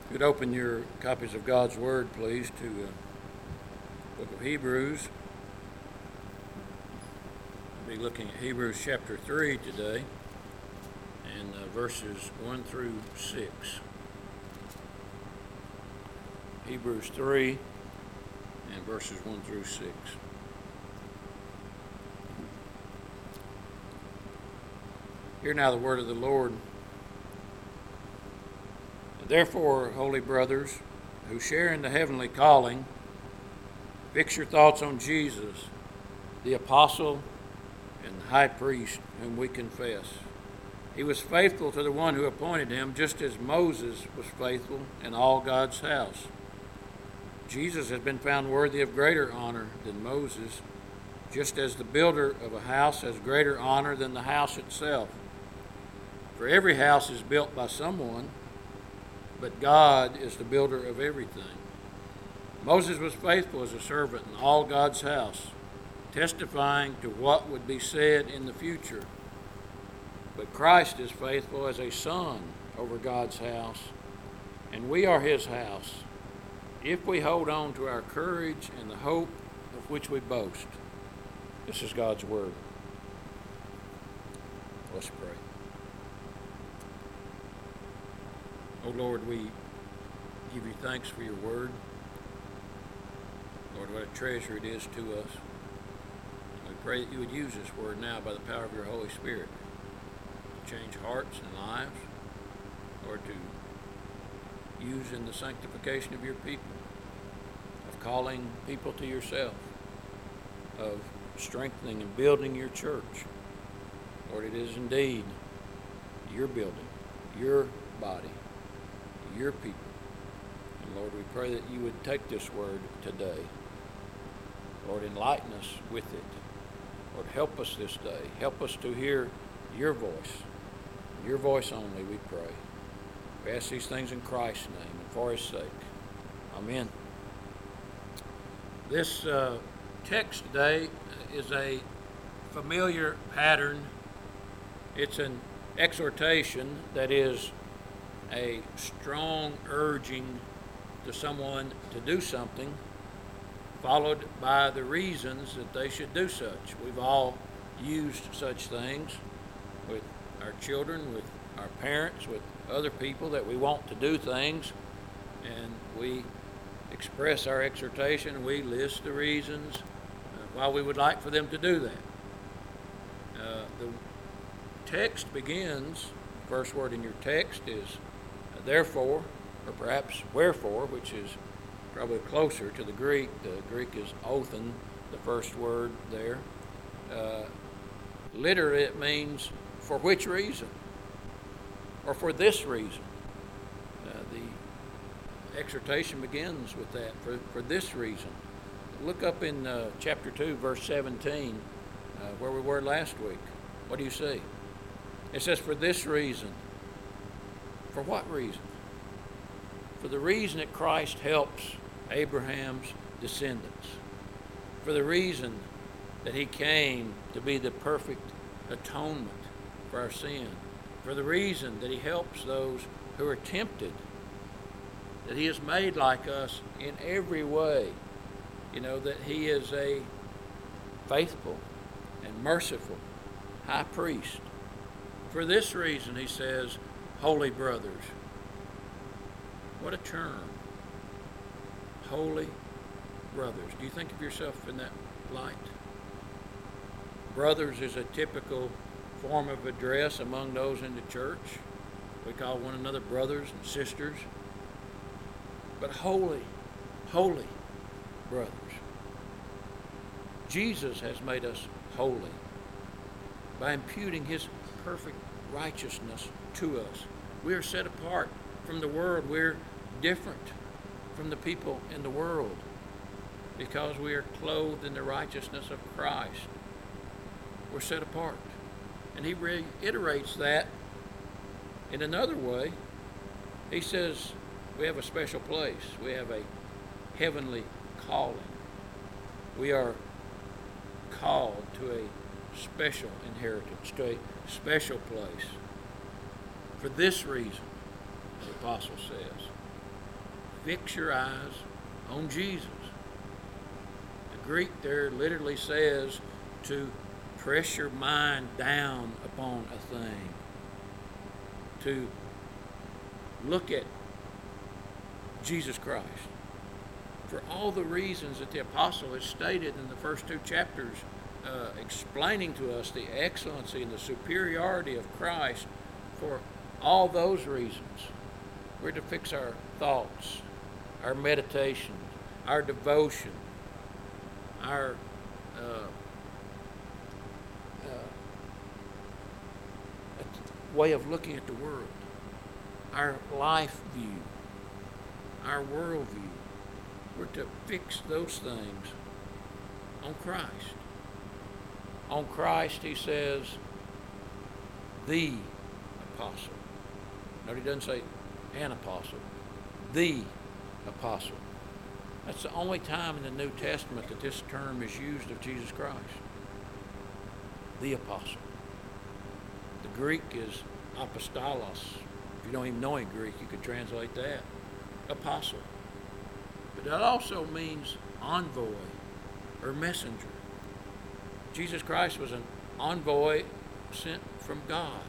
If you'd open your copies of God's Word, please, to the book of Hebrews. We'll be looking at Hebrews chapter 3 today, and verses 1 through 6. Hebrews 3 and verses 1 through 6. Hear now the word of the Lord. Therefore, holy brothers, who share in the heavenly calling, fix your thoughts on Jesus, the apostle and the high priest whom we confess. He was faithful to the one who appointed him, just as Moses was faithful in all God's house. Jesus has been found worthy of greater honor than Moses, just as the builder of a house has greater honor than the house itself. For every house is built by someone, but God is the builder of everything. Moses was faithful as a servant in all God's house, testifying to what would be said in the future. But Christ is faithful as a son over God's house, and we are his house, if we hold on to our courage and the hope of which we boast. This is God's word. Let's pray. Oh Lord, we give you thanks for your word. Lord, what a treasure it is to us. We pray that you would use this word now by the power of your Holy Spirit to change hearts and lives, Lord, to use in the sanctification of your people, of calling people to yourself, of strengthening and building your church. Lord, it is indeed your building, your body, your people. And Lord, we pray that you would take this word today. Lord, enlighten us with it. Lord, help us this day. Help us to hear your voice only, we pray. We ask these things in Christ's name and for his sake. Amen. This text today is a familiar pattern. It's an exhortation that is a strong urging to someone to do something, followed by the reasons that they should do such. We've all used such things with our children, with our parents, with other people, that we want to do things, and we express our exhortation. We list the reasons why we would like for them to do that. The text begins, the first word in your text is therefore, or perhaps wherefore, which is probably closer to the Greek. The Greek is othen, the first word there. Literally, it means for which reason, or for this reason. The exhortation begins with that, for this reason. Look up in chapter 2, verse 17, where we were last week. What do you see? It says, for this reason. For what reason? For the reason that Christ helps Abraham's descendants. For the reason that he came to be the perfect atonement for our sin. For the reason that he helps those who are tempted. That he is made like us in every way. You know, that he is a faithful and merciful high priest. For this reason, he says, holy brothers. What a term. Holy brothers. Do you think of yourself in that light? Brothers is a typical form of address among those in the church. We call one another brothers and sisters. But holy brothers. Jesus has made us holy by imputing his perfect righteousness to us. We are set apart from the world. We're different from the people in the world because we are clothed in the righteousness of Christ. We're set apart. And he reiterates that in another way. He says we have a special place. We have a heavenly calling. We are called to a special inheritance, to a special place. For this reason, the apostle says, fix your eyes on Jesus. The Greek there literally says to press your mind down upon a thing, to look at Jesus Christ. For all the reasons that the apostle has stated in the first two chapters, explaining to us the excellency and the superiority of Christ, for all those reasons, we're to fix our thoughts, our meditation, our devotion, our way of looking at the world, our life view, our worldview. We're to fix those things on Christ. On Christ, he says, the apostle. Note he doesn't say an apostle. The apostle. That's the only time in the New Testament that this term is used of Jesus Christ. The apostle. The Greek is apostolos. If you don't even know any Greek, you could translate that. Apostle. But that also means envoy or messenger. Jesus Christ was an envoy sent from God.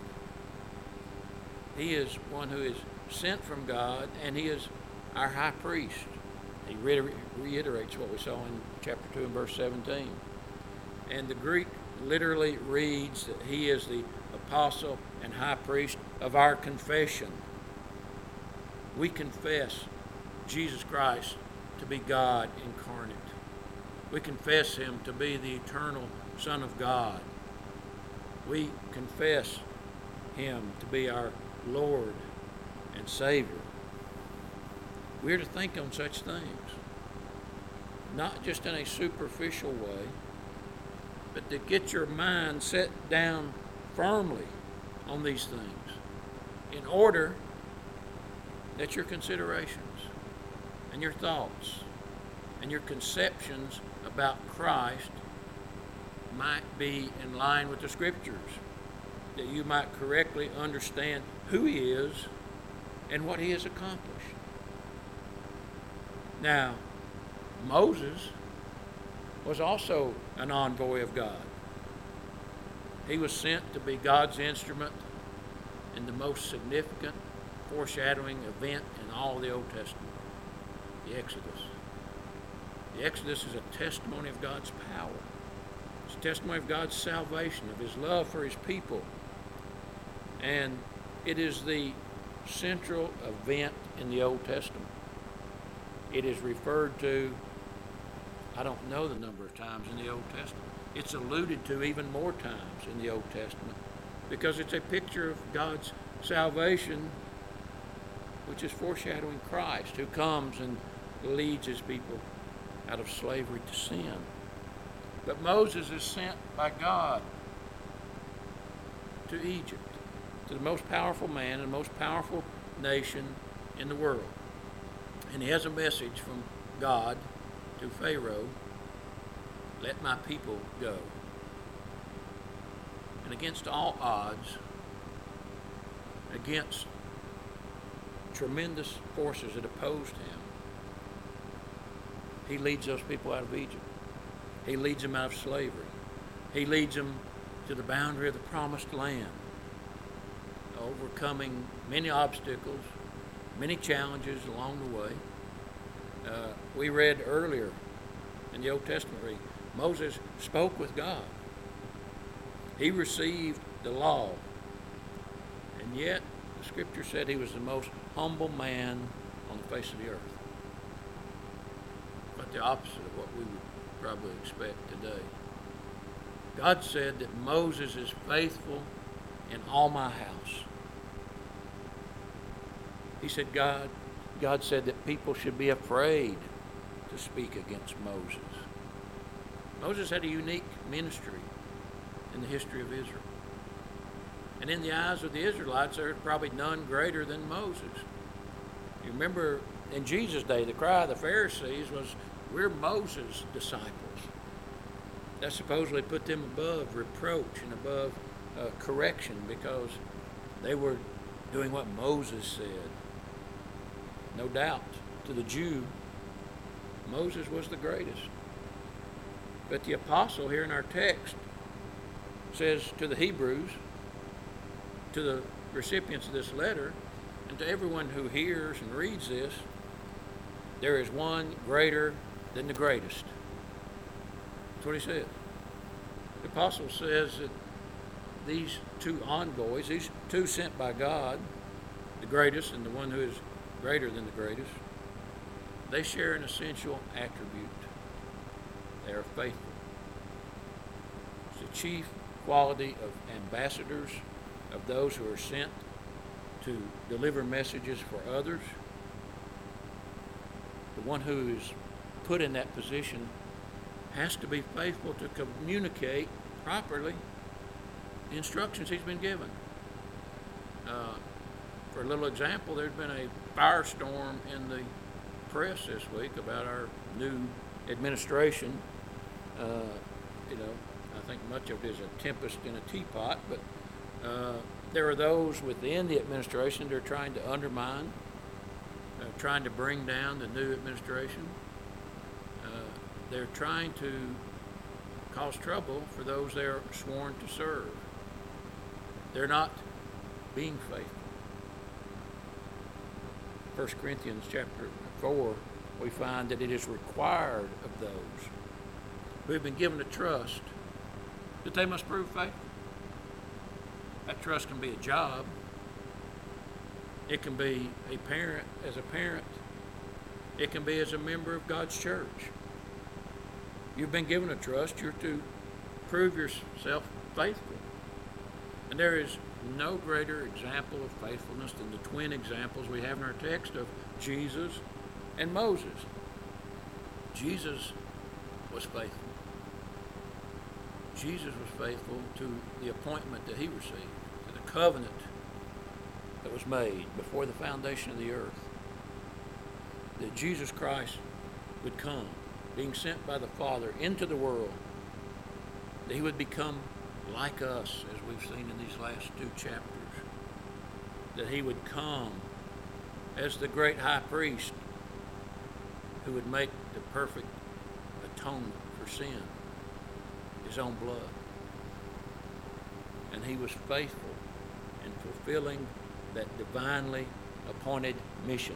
He is one who is sent from God, and he is our high priest. He reiterates what we saw in chapter 2 and verse 17. And the Greek literally reads that he is the apostle and high priest of our confession. We confess Jesus Christ to be God incarnate. We confess him to be the eternal Son of God. We confess him to be our Lord and Savior. We're to think on such things, not just in a superficial way, but to get your mind set down firmly on these things in order that your considerations and your thoughts and your conceptions about Christ might be in line with the Scriptures, that you might correctly understand who he is and what he has accomplished. Now, Moses was also an envoy of God. He was sent to be God's instrument in the most significant foreshadowing event in all the Old Testament, the Exodus. The Exodus is a testimony of God's power. It's a testimony of God's salvation, of his love for his people. And it is the central event in the Old Testament. It is referred to, I don't know the number of times in the Old Testament. It's alluded to even more times in the Old Testament because it's a picture of God's salvation, which is foreshadowing Christ, who comes and leads his people out of slavery to sin. But Moses is sent by God to Egypt, to the most powerful man and the most powerful nation in the world. And he has a message from God to Pharaoh: let my people go. And against all odds, against tremendous forces that opposed him, he leads those people out of Egypt. He leads them out of slavery. He leads them to the boundary of the promised land, overcoming many obstacles, many challenges along the way. We read earlier in the Old Testament, Moses spoke with God. He received the law, and yet the Scripture said he was the most humble man on the face of the earth. But the opposite of what we would probably expect today. God said that Moses is faithful in all my house. He said God said that people should be afraid to speak against Moses. Moses had a unique ministry in the history of Israel. And in the eyes of the Israelites, there was probably none greater than Moses. You remember in Jesus' day, the cry of the Pharisees was, we're Moses' disciples. That supposedly put them above reproach and above correction because they were doing what Moses said. No doubt, To the Jew, Moses was the greatest. But the apostle here in our text says to the Hebrews, to the recipients of this letter, and to everyone who hears and reads this, there is one greater than the greatest. That's what he says. The apostle says that these two envoys, these two sent by God, the greatest and the one who is greater than the greatest, they share an essential attribute. They are faithful. It's the chief quality of ambassadors, of those who are sent to deliver messages for others. The one who is put in that position has to be faithful to communicate properly the instructions he's been given. For a little example, there's been a firestorm in the press this week about our new administration. I think much of it is a tempest in a teapot, but there are those within the administration that are trying to undermine, trying to bring down the new administration. They're trying to cause trouble for those they're sworn to serve. They're not being faithful. 1 Corinthians chapter 4, we find that it is required of those who have been given a trust that they must prove faithful. That trust can be a job. It can be a parent as a parent. It can be as a member of God's church. You've been given a trust. You're to prove yourself faithful. And there is no greater example of faithfulness than the twin examples we have in our text of Jesus and Moses. Jesus was faithful. Jesus was faithful to the appointment that he received, to the covenant that was made before the foundation of the earth, that Jesus Christ would come, being sent by the Father into the world, that he would become like us, as we've seen in these last two chapters, that he would come as the great high priest who would make the perfect atonement for sin, his own blood. And he was faithful in fulfilling that divinely appointed mission.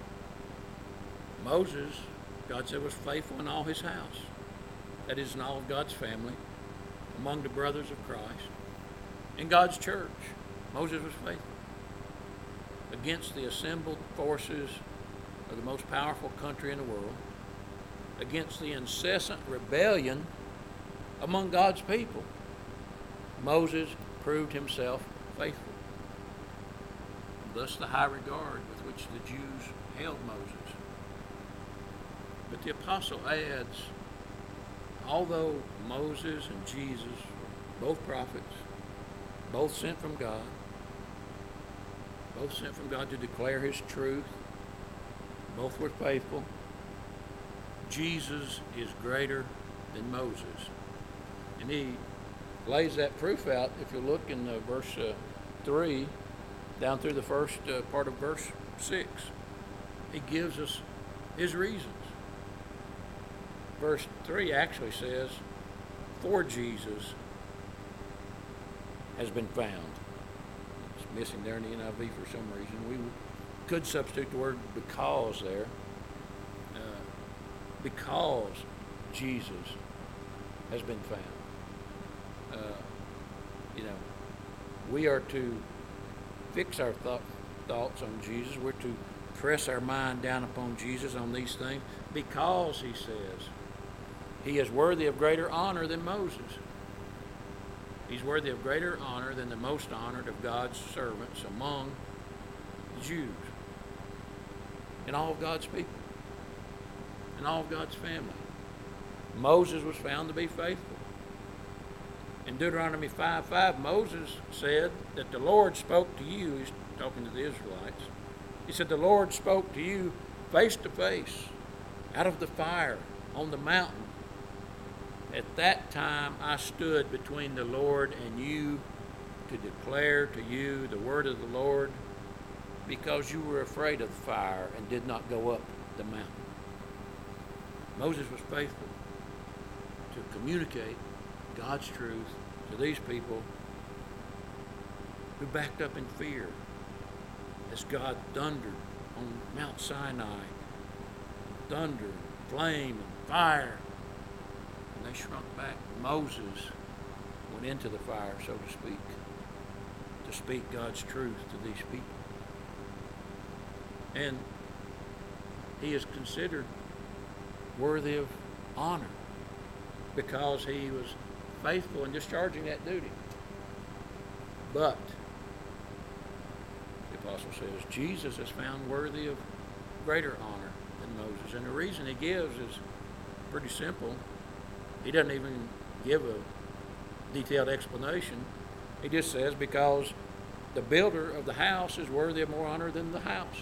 Moses, God said, was faithful in all his house. That is, in all of God's family, among the brothers of Christ. In God's church, Moses was faithful. Against the assembled forces of the most powerful country in the world, against the incessant rebellion among God's people, Moses proved himself faithful. Thus the high regard with which the Jews held Moses. But the apostle adds, although Moses and Jesus were both prophets, both sent from God to declare his truth, both were faithful, Jesus is greater than Moses. And he lays that proof out if you look in verse 3 down through the first part of verse 6. He gives us his reasons. Verse 3 actually says, for Jesus has been found. It's missing there in the NIV for some reason. We could substitute the word because there. Because Jesus has been found. We are to fix our thoughts on Jesus. We're to press our mind down upon Jesus on these things because, he says, he is worthy of greater honor than Moses. He's worthy of greater honor than the most honored of God's servants among the Jews and all of God's people and all of God's family. Moses was found to be faithful. In Deuteronomy 5:5, Moses said that the Lord spoke to you, he's talking to the Israelites, he said, the Lord spoke to you face to face out of the fire on the mountain. At that time I stood between the Lord and you to declare to you the word of the Lord, because you were afraid of the fire and did not go up the mountain. Moses was faithful to communicate God's truth to these people who backed up in fear as God thundered on Mount Sinai. Thunder, flame, and fire. And they shrunk back. Moses went into the fire, so to speak God's truth to these people. And he is considered worthy of honor because he was faithful in discharging that duty. But the apostle says Jesus is found worthy of greater honor than Moses. And the reason he gives is pretty simple. He doesn't even give a detailed explanation. He just says because the builder of the house is worthy of more honor than the house.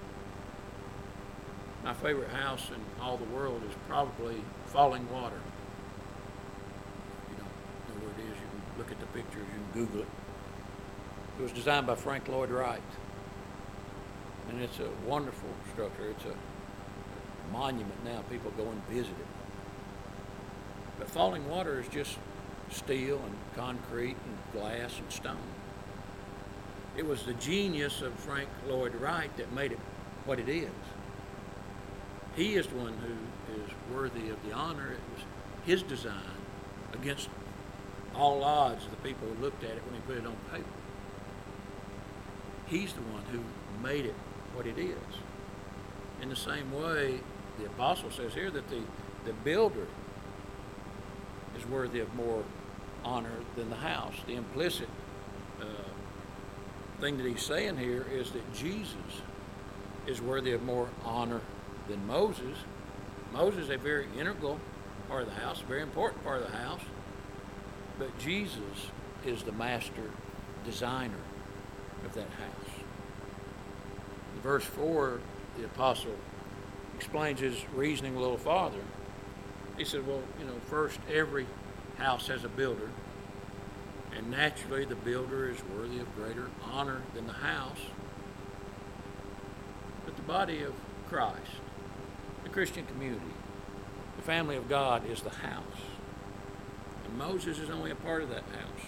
My favorite house in all the world is probably Falling Water. If you don't know where it is, you can look at the pictures, you can Google it. It was designed by Frank Lloyd Wright. And it's a wonderful structure. It's a monument now. People go and visit it. But Falling Water is just steel and concrete and glass and stone. It was the genius of Frank Lloyd Wright that made it what it is. He is the one who is worthy of the honor. It was his design against all odds of the people who looked at it when he put it on paper. He's the one who made it what it is. In the same way, the apostle says here that the builder is worthy of more honor than the house. The implicit thing that he's saying here is that Jesus is worthy of more honor than Moses. Moses is a very integral part of the house, a very important part of the house, but Jesus is the master designer of that house. In verse 4, the apostle explains his reasoning a little farther. He said, well, first every house has a builder, and naturally the builder is worthy of greater honor than the house. But the body of Christ, the Christian community, the family of God is the house. And Moses is only a part of that house.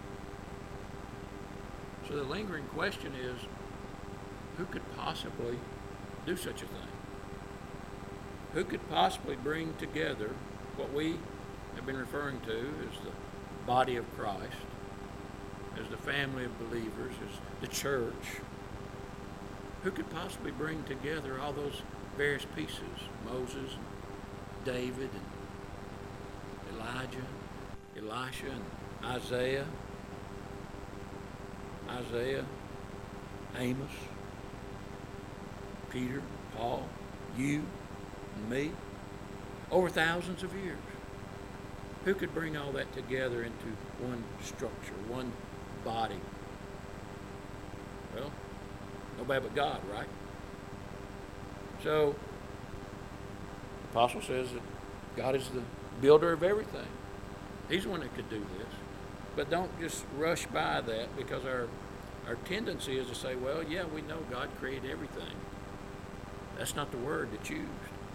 So the lingering question is, who could possibly do such a thing? Who could possibly bring together what we have been referring to as the body of Christ, as the family of believers, as the church? Who could possibly bring together all those various pieces? Moses, David, and Elijah, Elisha, and Isaiah, Amos, Peter, Paul, you, and me, over thousands of years. Who could bring all that together into one structure, one body? Well, nobody but God, right? So, the apostle says that God is the builder of everything. He's the one that could do this. But don't just rush by that, because our tendency is to say, well, yeah, we know God created everything. That's not the word that's used.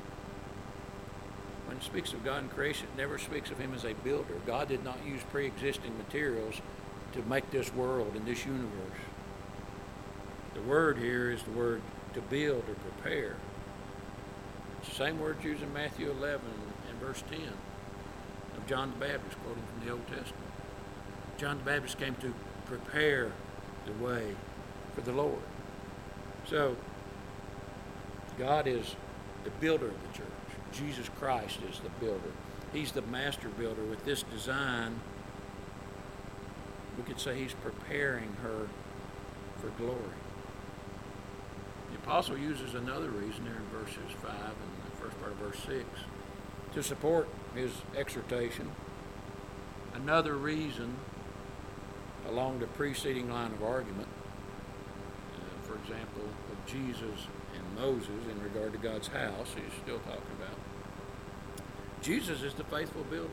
When it speaks of God in creation, it never speaks of him as a builder. God did not use pre-existing materials to make this world and this universe. The word here is the word to build or prepare. It's the same word used in Matthew 11 and verse 10 of John the Baptist, quoting from the Old Testament. John the Baptist came to prepare the way for the Lord. So, God is the builder of the church. Jesus Christ is the builder. He's the master builder. With this design, we could say he's preparing her for glory. The apostle uses another reason there in verses 5 and the first part of verse 6 to support his exhortation. Another reason along the preceding line of argument, for example, of Jesus and Moses in regard to God's house, he's still talking about. Jesus is the faithful builder.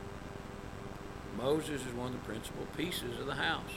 Moses is one of the principal pieces of the house.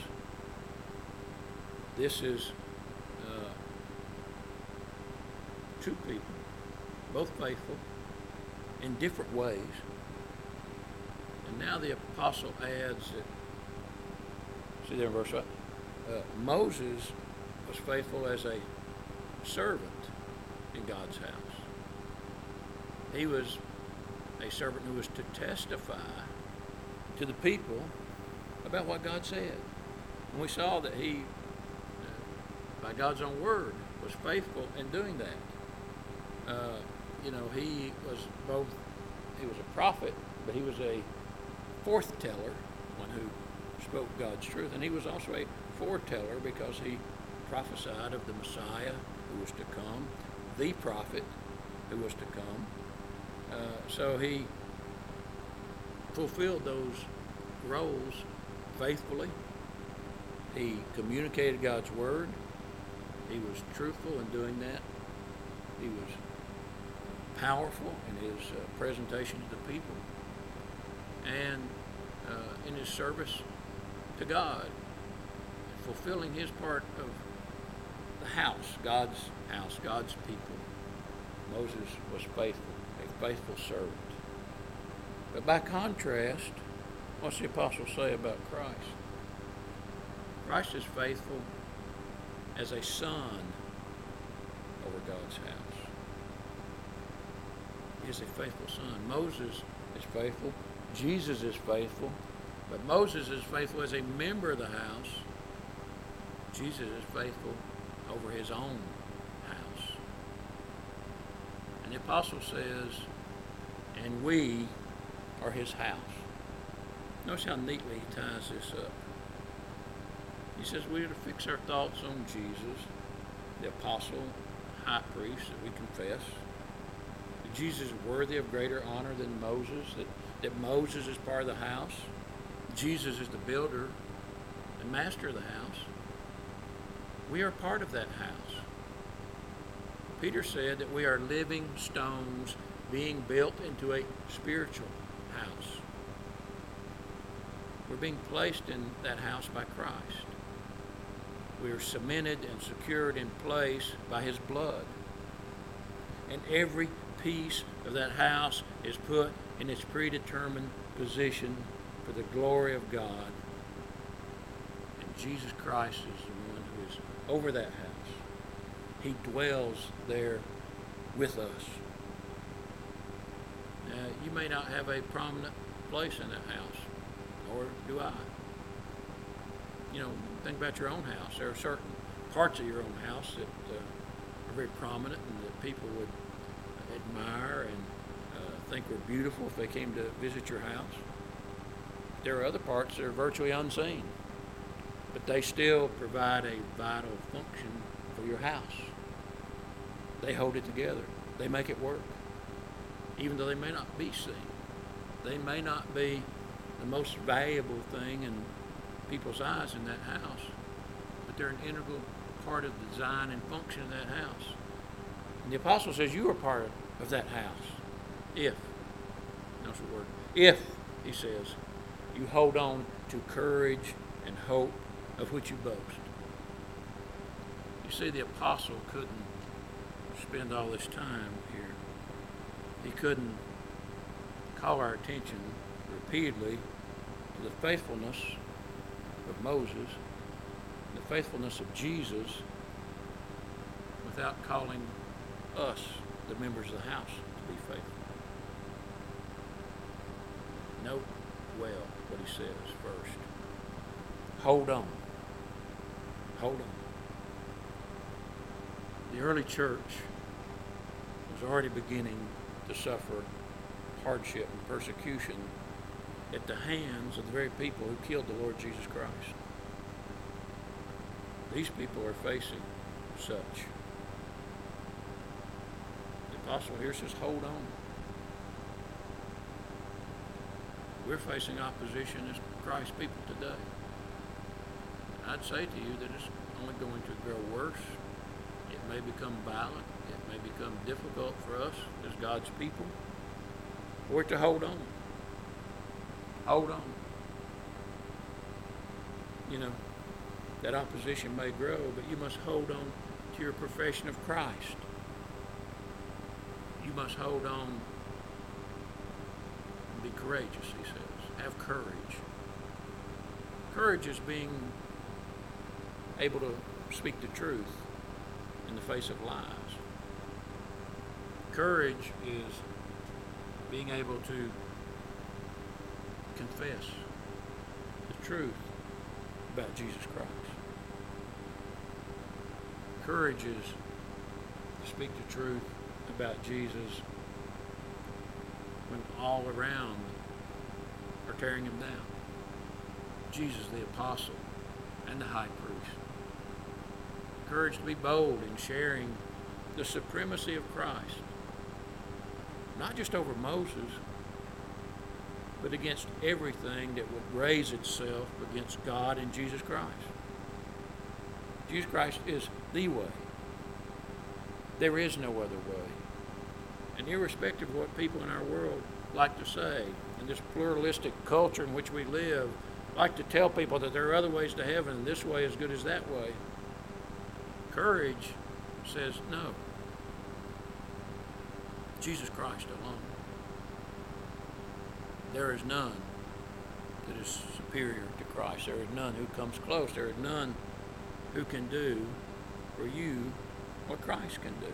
This is two people both faithful in different ways. And now the apostle adds that, see there in verse 5, Moses was faithful as a servant in God's house. He was a servant who was to testify to the people about what God said. And we saw that he, by God's own word, was faithful in doing that. He was a prophet, but he was a forth-teller, one who spoke God's truth. And he was also a foreteller because he prophesied of the Messiah who was to come, the prophet who was to come. So he fulfilled those roles faithfully. He communicated God's word. He was truthful in doing that. He was powerful in his presentation to the people and in his service to God, fulfilling his part of the house, God's people. Moses was faithful, a faithful servant. But by contrast, what's the apostle say about Christ? Christ is faithful as a son over God's house. He is a faithful son. Moses is faithful. Jesus is faithful. But Moses is faithful as a member of the house. Jesus is faithful over his own house. And the apostle says, and we are his house. Notice how neatly he ties this up. He says we are to fix our thoughts on Jesus, the apostle, high priest that we confess. That Jesus is worthy of greater honor than Moses, that Moses is part of the house. Jesus is the builder and master of the house. We are part of that house. Peter said that we are living stones being built into a spiritual house. We're being placed in that house by Christ. We are cemented and secured in place by his blood. And every piece of that house is put in its predetermined position for the glory of God. And Jesus Christ is the one who is over that house. He dwells there with us. Now, you may not have a prominent place in that house, nor do I. Think about your own house. There are certain parts of your own house that are very prominent and that people would admire and think were beautiful if they came to visit your house. There are other parts that are virtually unseen, but they still provide a vital function for your house. They hold it together. They make it work, even though they may not be seen. They may not be the most valuable thing in people's eyes in that house, but they're an integral part of the design and function of that house. And the apostle says you are part of that house. If, that's the word, if, he says, you hold on to courage and hope of which you boast. You see, the apostle couldn't spend all this time here. He couldn't call our attention repeatedly to the faithfulness of Moses, the faithfulness of Jesus, without calling us, the members of the house, to be faithful. Note well what he says first. Hold on. Hold on. The early church was already beginning to suffer hardship and persecution at the hands of the very people who killed the Lord Jesus Christ. These people are facing such. The apostle here says, hold on. We're facing opposition as Christ's people today. I'd say to you that it's only going to grow worse. It may become violent. It may become difficult for us as God's people. We're to hold on. Hold on. That opposition may grow, but you must hold on to your profession of Christ. You you must hold on and be courageous, he says. Have courage. Courage is being able to speak the truth in the face of lies. Courage is being able to confess the truth about Jesus Christ. Courage is to speak the truth about Jesus when all around are tearing him down. Jesus, the apostle and the high priest. Courage to be bold in sharing the supremacy of Christ, not just over Moses, but against everything that would raise itself against God and Jesus Christ. Jesus Christ is the way. There is no other way. And irrespective of what people in our world like to say, in this pluralistic culture in which we live, like to tell people that there are other ways to heaven and this way is good as that way, courage says no. Jesus Christ alone. There is none that is superior to Christ. There is none who comes close. There is none who can do for you what Christ can do.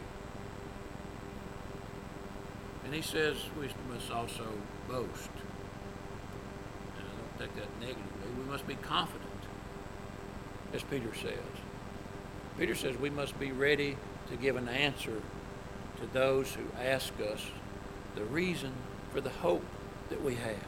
And he says we must also boast. And I don't take that negatively. We must be confident, as Peter says. Peter says we must be ready to give an answer to those who ask us the reason for the hope that we have.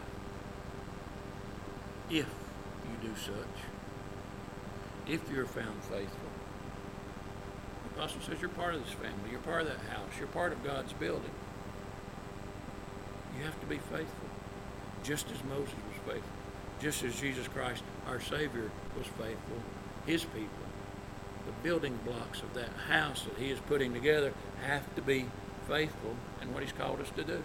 If you do such, if you're found faithful. The apostle says you're part of this family, you're part of that house, you're part of God's building. You have to be faithful, just as Moses was faithful, just as Jesus Christ, our Savior, was faithful. His people, the building blocks of that house that he is putting together, have to be faithful in what he's called us to do.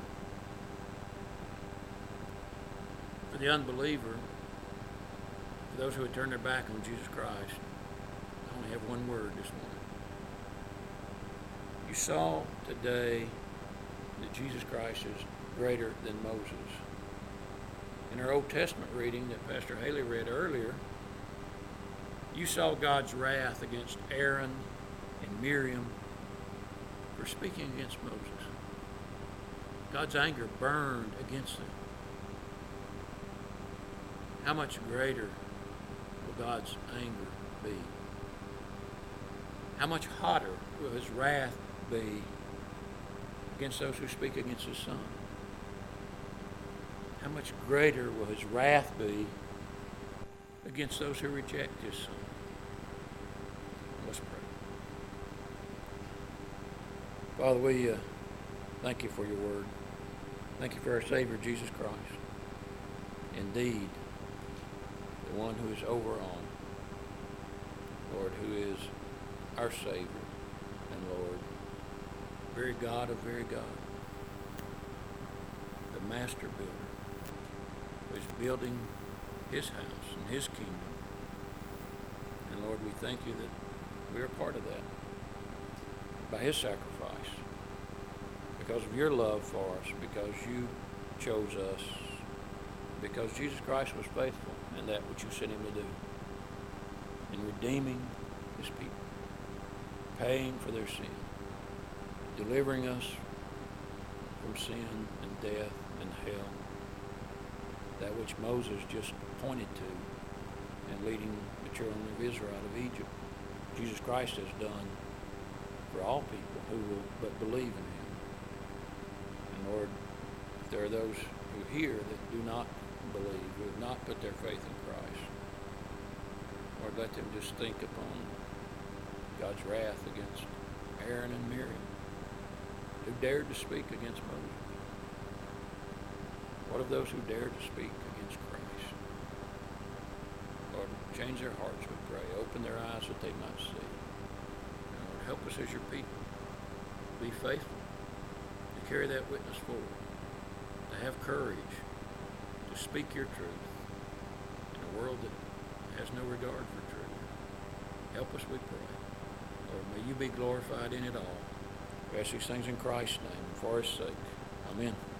For the unbeliever, for those who would turn their back on Jesus Christ, I only have one word this morning. You saw today that Jesus Christ is greater than Moses. In our Old Testament reading that Pastor Haley read earlier, you saw God's wrath against Aaron and Miriam for speaking against Moses. God's anger burned against them. How much greater will God's anger be? How much hotter will his wrath be against those who speak against his Son? How much greater will his wrath be against those who reject his Son? Let's pray. Father, we thank you for your word. Thank you for our Savior, Jesus Christ. Indeed, the one who is over all. Lord, who is our Savior and Lord, very God of very God, the master builder, who is building his house and his kingdom. And Lord, we thank you that we are part of that by his sacrifice, because of your love for us, because you chose us, because Jesus Christ was faithful in that which you sent him to do, in redeeming his people, paying for their sin, delivering us from sin and death and hell, that which Moses just pointed to in leading the children of Israel out of Egypt. Jesus Christ has done for all people who will but believe in him. And Lord, if there are those who hear that do not believe, who have not put their faith in Christ, Lord, let them just think upon God's wrath against Aaron and Miriam, who dared to speak against Moses. What of those who dared to speak against Christ? Lord, change their hearts, we pray. Open their eyes that they might see. And Lord, help us as your people. Be faithful to carry that witness forward, to have courage, to speak your truth in a world that has no regard for truth. Help us, we pray. Lord, may you be glorified in it all. We ask these things in Christ's name and for his sake. Amen.